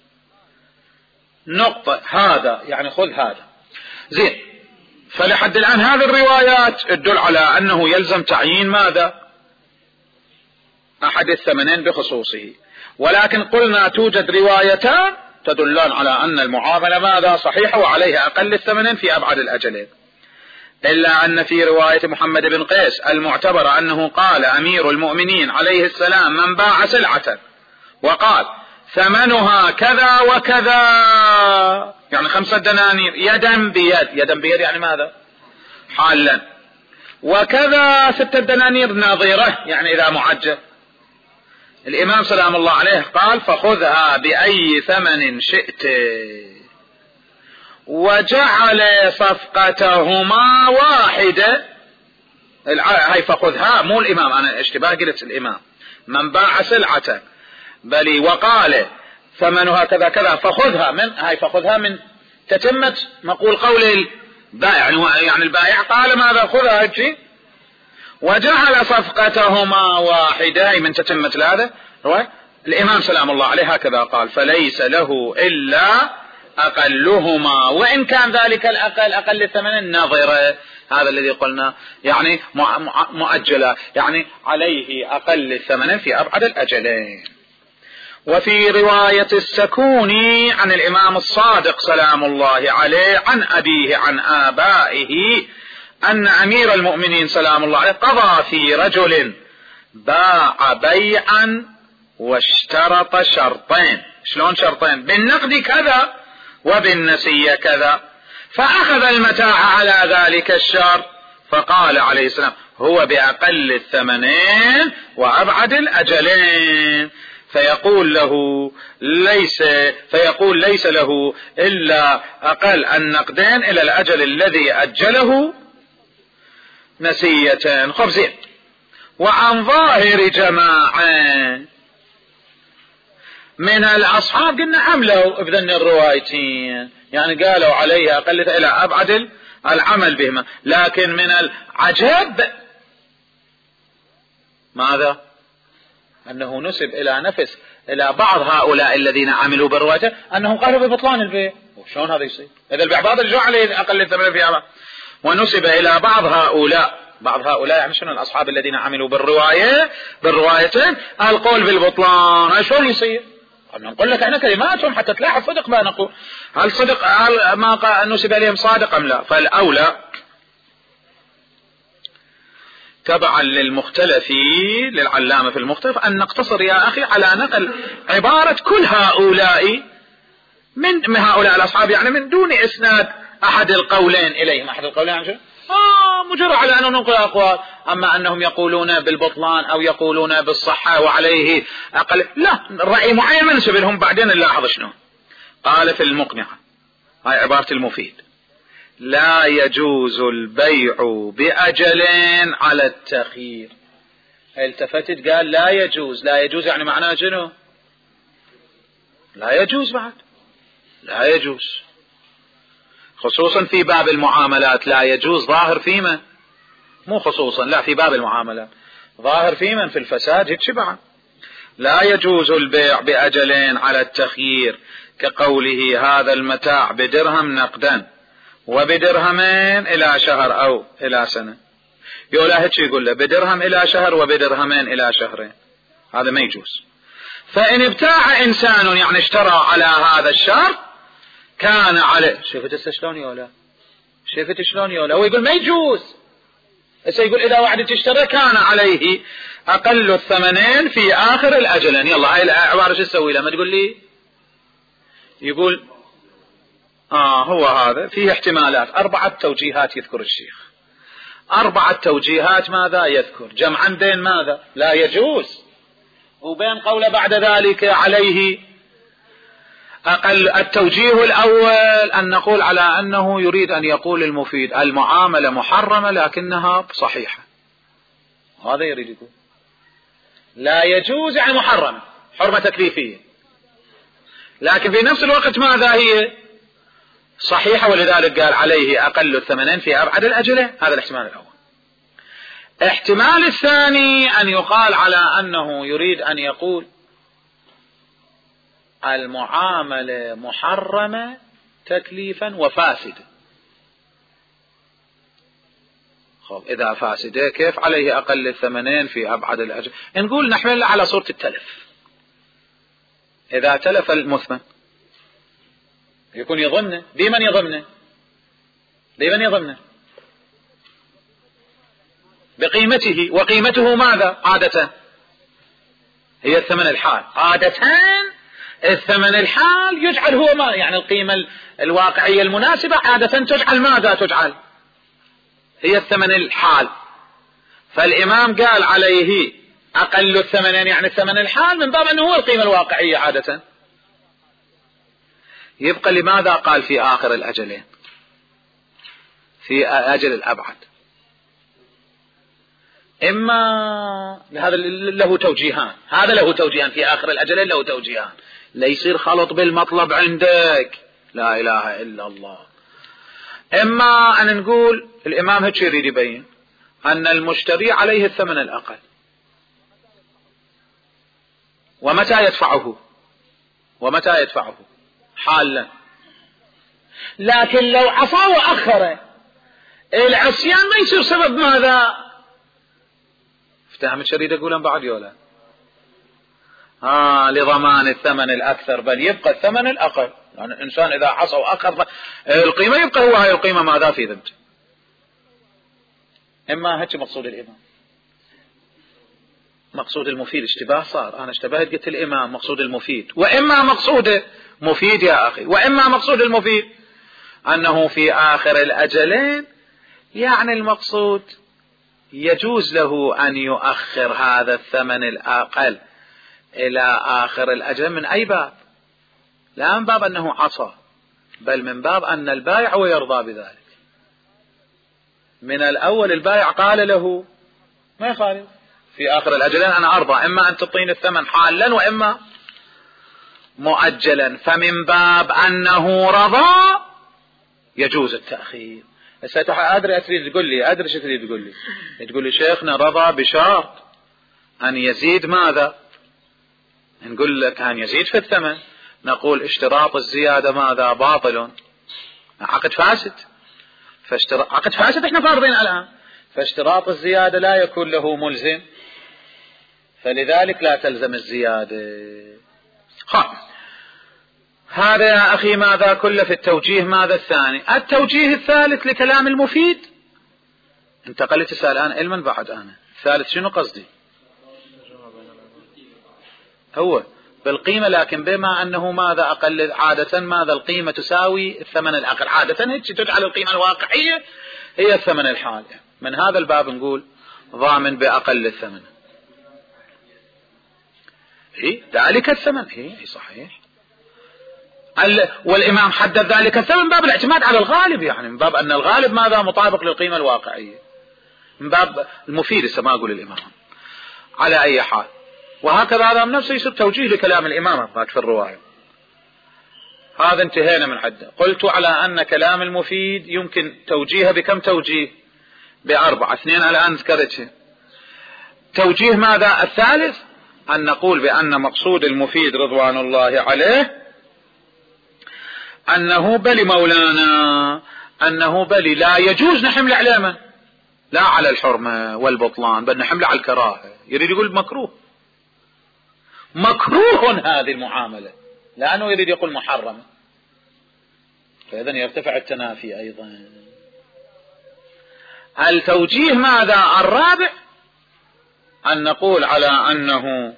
نقطة. هذا يعني خذ هذا. زين. فلحد الآن هذه الروايات تدل على أنه يلزم تعيين ماذا؟ أحد الثمنين بخصوصه. ولكن قلنا توجد روايتان تدلان على أن المعاملة ماذا؟ صحيحة وعليها أقل الثمنين في أبعد الأجلين، إلا أن في رواية محمد بن قيس المعتبرة أنه قال أمير المؤمنين عليه السلام من باع سلعة وقال ثمنها كذا وكذا، يعني خمسة دنانير يدا بيد، يدا بيد يعني ماذا؟ حالا. وكذا ستة دنانير ناظرة، يعني إذا معجل. الإمام سلام الله عليه قال فخذها بأي ثمن شئت، وجعل صفقتهما واحدة. هاي فخذها، مو الإمام، أنا اشتباه قلت الإمام، من باع سلعة بل وقال ثمنها كذا كذا فخذها من، هاي فخذها من تتمة مقول قول البائع، يعني البائع قال ماذا؟ خذها هجي، وجعل صفقتهما واحدة من تتمة هذا. الإمام سلام الله عليه هكذا قال فليس له إلا أقلهما، وإن كان ذلك الأقل أقل الثمن النظرة، هذا الذي قلنا يعني مؤجلة، يعني عليه أقل الثمن في أبعد الأجلين. وفي رواية السكوني عن الإمام الصادق سلام الله عليه عن أبيه عن آبائه أن أمير المؤمنين سلام الله عليه قضى في رجل باع بيعا واشترط شرطين. شلون شرطين؟ بالنقد كذا وبالنسية كذا، فأخذ المتاع على ذلك الشرط، فقال عليه السلام هو بأقل الثمنين وأبعد الأجلين، فيقول له ليس فيقول ليس له إلا أقل النقدين إلى الأجل الذي أجله نسية. خب زين. وعن ظاهر جماعة من الأصحاب قلنا حملوا بذن الروايتين، يعني قالوا عليه أقل إلى أبعد العمل بهما، لكن من العجب ماذا؟ أنه نسب إلى نفس إلى بعض هؤلاء الذين عملوا بالرواية أنهم قالوا ببطلان البيع. وشون هذا يصير؟ إذا البيع باطل جو عليه أقل الثمن فيها. ونسب إلى بعض هؤلاء، بعض هؤلاء يعني شنو؟ الأصحاب الذين عملوا بالرواية بالروايتين القول بالبطلان. شلون يصير؟ نقول لك احنا كلماتهم حتى تلاحظ صدق ما نقول، هل صدق هل ما نسب اليهم صادق ام لا؟ فالاولى تبعا للمختلف للعلامة في المختلف ان نقتصر يا اخي على نقل عبارة كل هؤلاء من هؤلاء الاصحاب، يعني من دون اسناد احد القولين اليهم. احد القولين عن آه مجرد على أنه ننقل أقوال، أما أنهم يقولون بالبطلان أو يقولون بالصحة وعليه أقل، لا، رأي معين منسب لهم. بعدين نلاحظ شنو قال في المقنعة، هاي عبارة المفيد: لا يجوز البيع بأجلين على التخيير. التفتت قال لا يجوز. لا يجوز يعني معناه شنو؟ لا يجوز. بعد لا يجوز خصوصا في باب المعاملات. لا يجوز ظاهر في من؟ مو خصوصا، لا، في باب المعاملات ظاهر في من؟ في الفساد. هيك بعد لا يجوز البيع بأجلين على التخيير، كقوله هذا المتاع بدرهم نقدا وبدرهمين إلى شهر أو إلى سنة. يقول هيك يقول له بدرهم إلى شهر وبدرهمين إلى شهرين، هذا ما يجوز. فإن ابتاع إنسان يعني اشترى على هذا الشرط كان عليه. شفت شلون يولا؟ شفت شلون يولا؟ هو يقول ما يجوز. هسه يقول إذا واحد تشترى كان عليه أقل الثمنين في آخر الأجلين. يلا هاي العبارة شو تسوي لما تقول لي؟ يقول آه هو هذا فيه احتمالات، أربعة توجيهات يذكر الشيخ. أربعة توجيهات ماذا يذكر؟ جمعا بين ماذا؟ لا يجوز، وبين قول بعد ذلك عليه أقل. التوجيه الأول أن نقول على أنه يريد أن يقول المفيد المعاملة محرمة لكنها صحيحة، هذا يريد يقول. لا يجوز يعني محرمة، حرمة تكليفية، لكن في نفس الوقت ماذا هي؟ صحيحة، ولذلك قال عليه أقل الثمنين في أبعد الأجلة. هذا الاحتمال الأول. احتمال الثاني أن يقال على أنه يريد أن يقول المعاملة محرمة تكليفا وفاسدة. خب إذا فاسدة كيف عليه أقل الثمنين في أبعد الأجل؟ نقول نحمل على صورة التلف. إذا تلف المثمن يكون يضمنه. بمن يضمنه؟ بمن يضمنه؟ بقيمته. وقيمته ماذا عادة؟ هي الثمن الحال. عادة الثمن الحال يجعل هو ما يعني القيمة الواقعية المناسبة عادة تجعل ماذا تجعل؟ هي الثمن الحال. فالإمام قال عليه أقل الثمنين يعني الثمن الحال من باب أنه هو القيمة الواقعية عادة. يبقى لماذا قال في آخر الأجلين في أجل الأبعد؟ إما هذا له توجيهان، هذا له توجيهان في آخر الأجلين له توجيهان، لا يصير خلط بالمطلب عندك. لا إله إلا الله. إما أن نقول الإمام هيك يريد يبين أن المشتري عليه الثمن الأقل، ومتى يدفعه؟ ومتى يدفعه؟ حالا. لكن لو عصى وأخر العصيان ما يصير سبب ماذا؟ افتهم الشريد يقولون بعد يولا آه لضمان الثمن الأكثر، بل يبقى الثمن الأقل. يعني الإنسان إذا عصى وأخر القيمة يبقى هو هاي القيمة ماذا في ذمته. إما هيك مقصود الإمام، مقصود المفيد اشتباه صار. أنا اشتبهت قلت الإمام مقصود المفيد، وإما مقصود مفيد يا أخي، وإما مقصود المفيد أنه في آخر الأجلين يعني المقصود يجوز له أن يؤخر هذا الثمن الأقل إلى آخر الأجل من أي باب؟ لا من باب أنه عصى، بل من باب أن البائع هو يرضى بذلك. من الأول البائع قال له ما يخالف في آخر الأجلين أنا أرضى، إما أن تعطيني الثمن حالا وإما مؤجلا، فمن باب أنه رضى يجوز التأخير. أدري أتريد تقول لي أدري شو تريد تقول لي تقول لي شيخنا رضى بشرط أن يزيد ماذا؟ نقول لك أن يزيد في الثمن، نقول اشتراط الزيادة ماذا؟ باطل، عقد فاسد. فاشتراط عقد فاسد احنا فارضين الآن، فاشتراط الزيادة لا يكون له ملزم، فلذلك لا تلزم الزيادة. خلاص هذا يا أخي ماذا كله في التوجيه. ماذا الثاني؟ التوجيه الثالث لكلام المفيد. انت قلت تسأل الآن علما بعد أنا الثالث شنو قصدي؟ هو بالقيمة، لكن بما أنه ماذا أقل عادة ماذا القيمة تساوي الثمن الأقل عادة، هيك تجعل القيمة الواقعية هي الثمن الحالي. من هذا الباب نقول ضامن بأقل الثمن. إيه ذلك الثمن إيه صحيح، والإمام حدد ذلك الثمن من باب الاعتماد على الغالب، يعني من باب أن الغالب ماذا مطابق للقيمة الواقعية، من باب المفيد ما أقول الإمام على أي حال. وهكذا هذا من نفسه يصير توجيه لكلام الإمام هناك في الرواية. هذا انتهينا من حده. قلت على أن كلام المفيد يمكن توجيهه بكم توجيه؟ بأربعة، اثنين الآن ذكرتها. توجيه ماذا الثالث؟ أن نقول بأن مقصود المفيد رضوان الله عليه أنه بل مولانا أنه بل لا يجوز نحمل علامة لا على الحرمة والبطلان، بل نحمل على الكراهة. يريد يقول مكروه، مكروه هذه المعاملة، لأنه يريد يقول محرم، فإذا يرتفع التنافي أيضا. التوجيه ماذا الرابع؟ أن نقول على أنه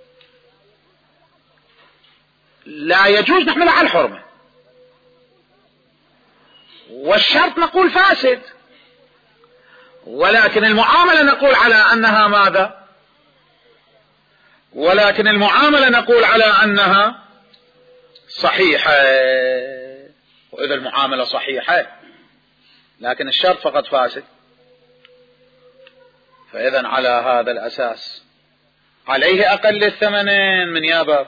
لا يجوز نحمل على الحرمة، والشرط نقول فاسد، ولكن المعاملة نقول على أنها ماذا؟ ولكن المعاملة نقول على أنها صحيحة. وإذا المعاملة صحيحة لكن الشرط فقط فاسد، فإذا على هذا الأساس عليه أقل الثمنين من يابا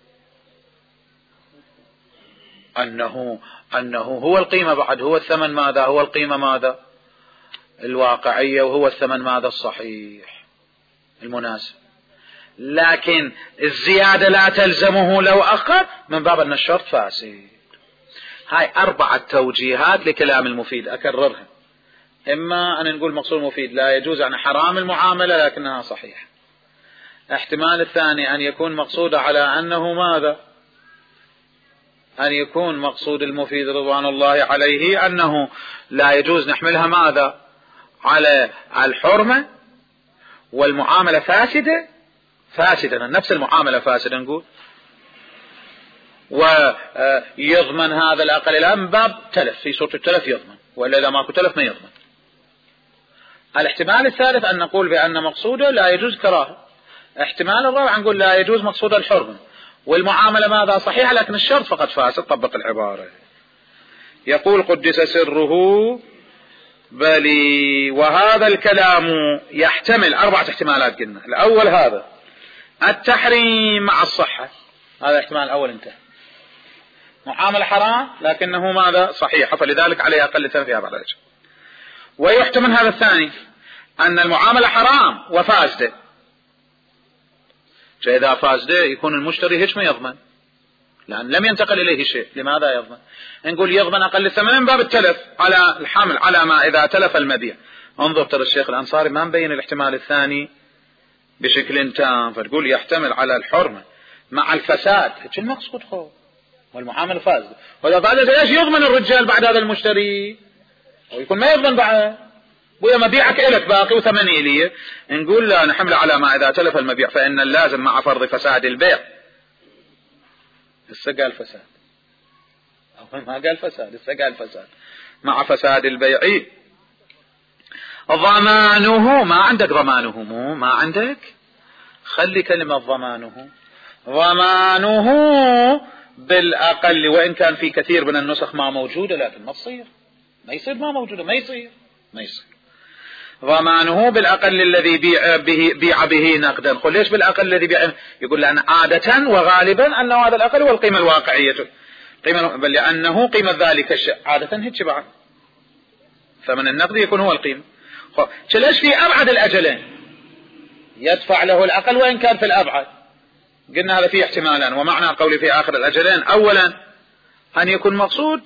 أنه أنه هو القيمة بعد، هو الثمن ماذا؟ هو القيمة ماذا؟ الواقعية، وهو الثمن ماذا؟ الصحيح المناسب. لكن الزيادة لا تلزمه لو أخر من باب أن الشرط فاسد. هاي أربعة توجيهات لكلام المفيد أكررها. إما أن نقول مقصود المفيد لا يجوز عن حرام المعاملة لكنها صحيحة. احتمال الثاني أن يكون مقصود على أنه ماذا؟ أن يكون مقصود المفيد رضوان الله عليه أنه لا يجوز نحملها ماذا؟ على الحرمة، والمعاملة فاسدة فاسدة نفس المعاملة فاسدة نقول، ويضمن هذا الأقل الآن من باب تلف، في صورة التلف يضمن، وإلا إذا ماكو تلف ما يضمن. الاحتمال الثالث أن نقول بأن مقصوده لا يجوز كراهة. احتمال الرابع نقول لا يجوز مقصود الحرمة، والمعاملة ماذا؟ صحيحة لكن الشرط فقط فاسد. طبق العبارة. يقول قدس سره بلي. وهذا الكلام يحتمل أربعة احتمالات قلنا. الأول هذا التحريم مع الصحة، هذا احتمال الأول انتهى. معاملة حرام لكنه ماذا؟ صحيحة، فلذلك عليه أقل ثمن فيها بعد الأجر. ويحتمل هذا الثاني أن المعاملة حرام وفاسدة، فإذا فاسدة يكون المشتري هيك ما يضمن، لأن لم ينتقل إليه شيء. لماذا يضمن؟ نقول يضمن أقل الثمن من باب التلف على الحمل على ما إذا تلف المبيع. انظر ترى الشيخ الأنصاري ما مبين الاحتمال الثاني بشكل تام، فتقول يحتمل على الحرمة مع الفساد، هيك المقصود هو، والمعاملة فاسدة. وإذا فاسدة ايش يضمن الرجال بعد هذا المشتري؟ ويكون ما يضمن بعد، ويا مبيعك إلك باقي وثمني لي. نقول لا، نحمل على ما إذا تلف المبيع، فإن اللازم مع فرض فساد البيع. هسه قال فساد، أو ما قال فساد، هسه قال فساد مع فساد البيع. ضمانه، ما عندك ضمانه، مو ما عندك، خلي كلمة ضمانه. ضمانه بالأقل، وإن كان في كثير من النسخ ما موجودة، لكن ما تصير، ما يصير ما موجودة، ما يصير ما يصير. ضمانه بالأقل الذي بيع به, بيع به نقدا. قل ليش بالأقل الذي بيع؟ يقول لأن عادة وغالبا أنه هذا الأقل هو القيمة الواقعية، قيمة، بل لأنه قيمة ذلك الشيء عادة هيك بعد، ثمن النقد يكون هو القيمة. ليش في أبعد الأجلين يدفع له الأقل وإن كان في الأبعد؟ قلنا هذا فيه احتمالان، ومعنى قولي في آخر الأجلين أولا أن يكون مقصود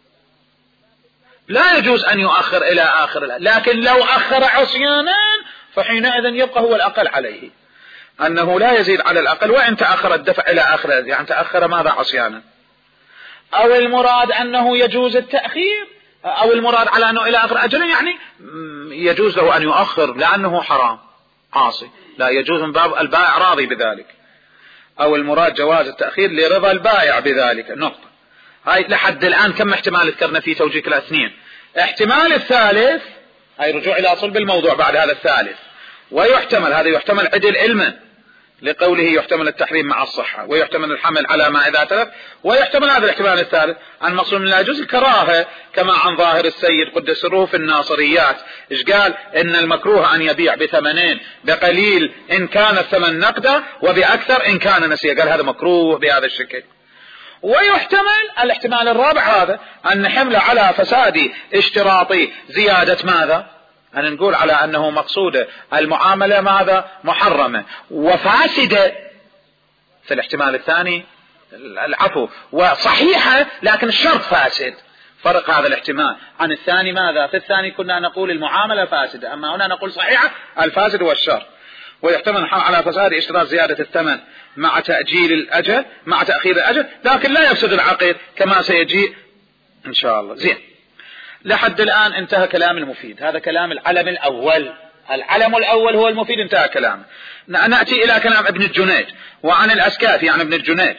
لا يجوز أن يؤخر إلى آخر، لكن لو أخر عصيانا فحينئذ يبقى هو الأقل عليه، أنه لا يزيد على الأقل وإن تأخر الدفع إلى آخر، يعني تأخر ماذا؟ عصيانا. أو المراد أنه يجوز التأخير، أو المراد على أنه إلى آخر أجل، يعني يجوز له أن يؤخر لأنه حرام عاصي، لا يجوز من باب البائع راضي بذلك. أو المراد جواز التأخير لرضا البائع بذلك. نقطة. هاي لحد الآن كم احتمال ذكرنا في توجيه الاثنين؟ احتمال الثالث، هاي رجوع إلى صلب الموضوع بعد هذا الثالث، ويحتمل هذا يحتمل عدل علما لقوله يحتمل التحريم مع الصحة، ويحتمل الحمل على ما إذا تلف، ويحتمل هذا الاحتمال الثالث عن مقصود لا يجوز الكراهة، كما عن ظاهر السيد قدس سره في الناصريات، إيش قال؟ إن المكروه أن يبيع بثمنين، بقليل إن كان الثمن نقدا وبأكثر إن كان نسيا، قال هذا مكروه بهذا الشكل. ويحتمل الاحتمال الرابع هذا أن حمل على فساد اشتراطي زيادة ماذا؟ أن نقول على أنه مقصود المعاملة ماذا؟ محرمة وفاسدة. في الاحتمال الثاني العفو وصحيحة لكن الشرط فاسد. فرق هذا الاحتمال عن الثاني ماذا؟ في الثاني كنا نقول المعاملة فاسدة، أما هنا نقول صحيحة، الفاسد والشرط. ويحتمل على فساد اشتراط زيادة الثمن مع تأجيل الأجل، مع تأخير الأجل، لكن لا يفسد العقد كما سيجي إن شاء الله. زين، لحد الآن انتهى كلام المفيد، هذا كلام العلم الأول. العلم الأول هو المفيد، انتهى كلامه. نأتي إلى كلام ابن الجنيد وعن الأسكافي عن ابن الجنيد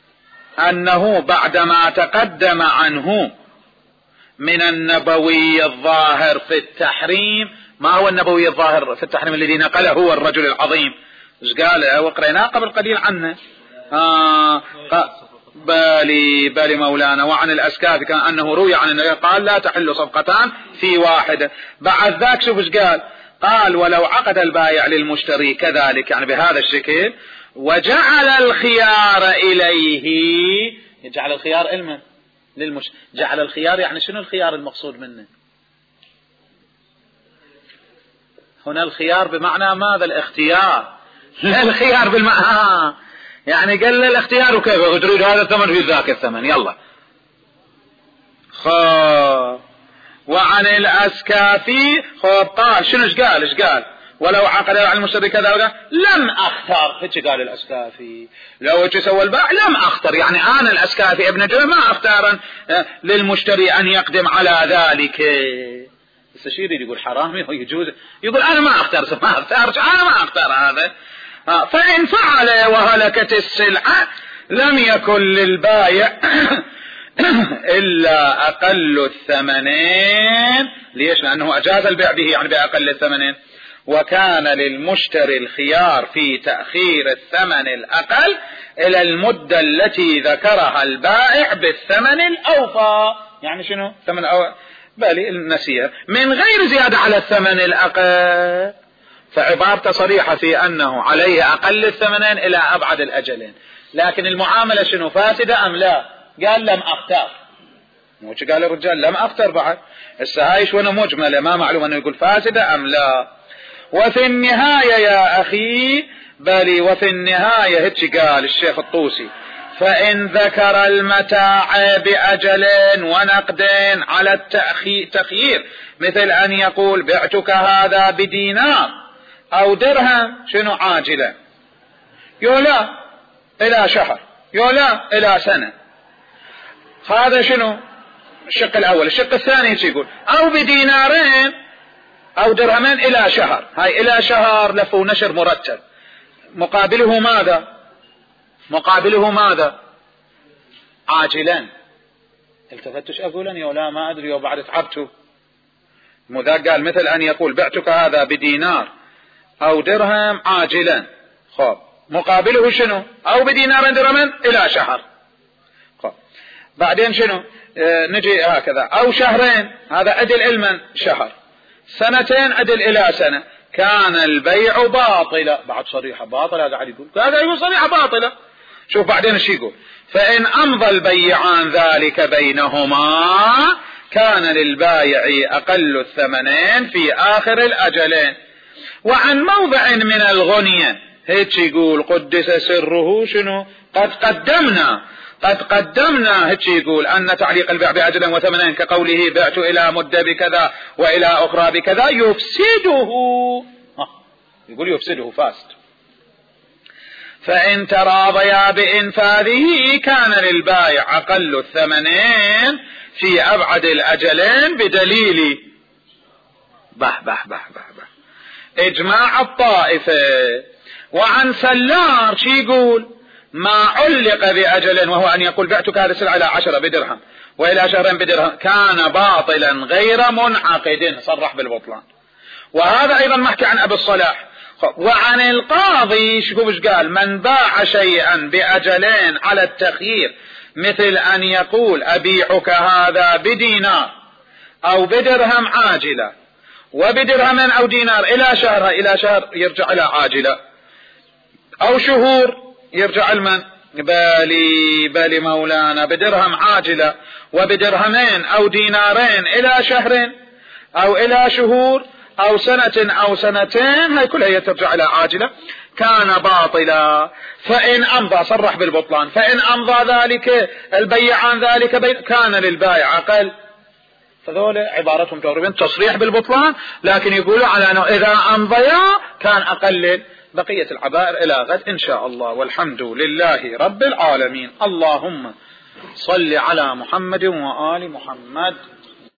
أنه بعدما تقدم عنه من النبوي الظاهر في التحريم. ما هو النبوي الظاهر في التحريم الذي نقله هو الرجل العظيم؟ ايش قال؟ وقريناه قبل قليل عنه. آه بالي بالي مولانا. وعن الأسكافي كان أنه روي عن النبي قال لا تحل صفقتان في واحدة. بعد ذاك شوف ايش قال؟ قال ولو عقد البائع للمشتري كذلك، يعني بهذا الشكل، وجعل الخيار إليه. جعل الخيار علما للمش جعل الخيار، يعني شنو الخيار المقصود منه هنا؟ الخيار بمعنى ماذا؟ الاختيار، لا الخيار بالمعنى يعني قال له الاختيار وكيف تريد هذا الثمن في ذاك الثمن، يلا خب. وعن الأسكافي خب قال شنو ايش قال؟ ايش قال؟ ولو عقد على المشتري كذا وكذا لم اختر. هيك قال الأسكافي، لو ايش سوى البائع لم اختر، يعني انا الأسكافي ابن جرير ما اختار للمشتري ان يقدم على ذلك. السشيري يقول حرامي ويجوز، يقول انا ما اختار، ما اختار انا ما اختار هذا. فإن فعل وهلكت السلعة لم يكن للبائع إلا أقل الثمنين. ليش؟ لأنه أجاز البيع به يعني بأقل الثمنين، وكان للمشتري الخيار في تأخير الثمن الأقل إلى المدة التي ذكرها البائع بالثمن الأوفى. يعني شنو ثمن أو بالي النسير من غير زيادة على الثمن الأقل. فعبارته صريحة في أنه عليه أقل الثمنين إلى أبعد الأجلين، لكن المعاملة شنو فاسدة أم لا؟ قال لم أختار. موش قال الرجال لم أختار بعد. السهايش وانا مجملة ما معلوم أنه يقول فاسدة أم لا. وفي النهاية يا أخي بلي وفي النهاية هيك قال الشيخ الطوسي فإن ذكر المتاع بأجل ونقد على التخيير، مثل أن يقول بعتك هذا بدينار أو درهم شنو عاجلا، يولا إلى شهر، يولا إلى سنة، هذا شنو الشق الأول. الشق الثاني يقول أو بدينارين أو درهمين إلى شهر. هاي إلى شهر لف ونشر مرتب، مقابله ماذا؟ مقابله ماذا؟ عاجلا. التفتش أقول يولا ما أدري وبعد تعبته مذا قال مثل أن يقول بعتك هذا بدينار أو درهم عاجلا، خب مقابله شنو؟ أو بدينار درهم إلى شهر. خب بعدين شنو؟ اه نجي هكذا، أو شهرين، هذا أدل علما شهر، سنتين أدل إلى سنة، كان البيع باطلا. بعد صريحة باطلة، هذا قاعد يقول هذا يقول صريحة باطلة. شوف بعدين ايش يقول: فإن أمضى البيعان ذلك بينهما كان للبايع أقل الثمنين في آخر الأجلين. وعن موضع من الغنية، هيك يقول قدس سره شنو؟ قد قدمنا قد قدمنا هيك يقول أن تعليق البيع بأجل وثمنين كقوله بعت إلى مدة بكذا وإلى أخرى بكذا يفسده، يقول يفسده فاسد. فإن تراضيا بإنفاذه كان للبائع أقل الثمنين في أبعد الأجلين بدليل به به به به به إجماع الطائفة. وعن سلار شي يقول: ما علق بأجل، وهو أن يقول بعتك هذه السلعة إلى عشرة بدرهم وإلى شهرين بدرهم، كان باطلا غير منعقد، صرح بالبطلان. وهذا أيضا محكي عن أبي الصلاح. وعن القاضي شوفوا ايش قال: من باع شيئا بأجلين على التخيير، مثل أن يقول أبيعك هذا بدينار أو بدرهم عاجلة، وبدرهم أو دينار إلى شهر، إلى شهر يرجع إلى عاجلة، أو شهور يرجع المن بالي بالي مولانا بدرهم عاجلة وبدرهمين أو دينارين إلى شهر أو إلى شهور أو سنة أو سنتين، هاي كلها ترجع إلى عاجلة، كان باطلا. فإن أمضى، صرح بالبطلان، فإن أمضى ذلك البيعان ذلك بين كان للبائع أقل. فذول عبارتهم تقريبا تصريح بالبطلان، لكن يقولوا على أنه إذا أمضيا كان أقل. بقية العبائر إلى غد إن شاء الله، والحمد لله رب العالمين. اللهم صل على محمد وآل محمد.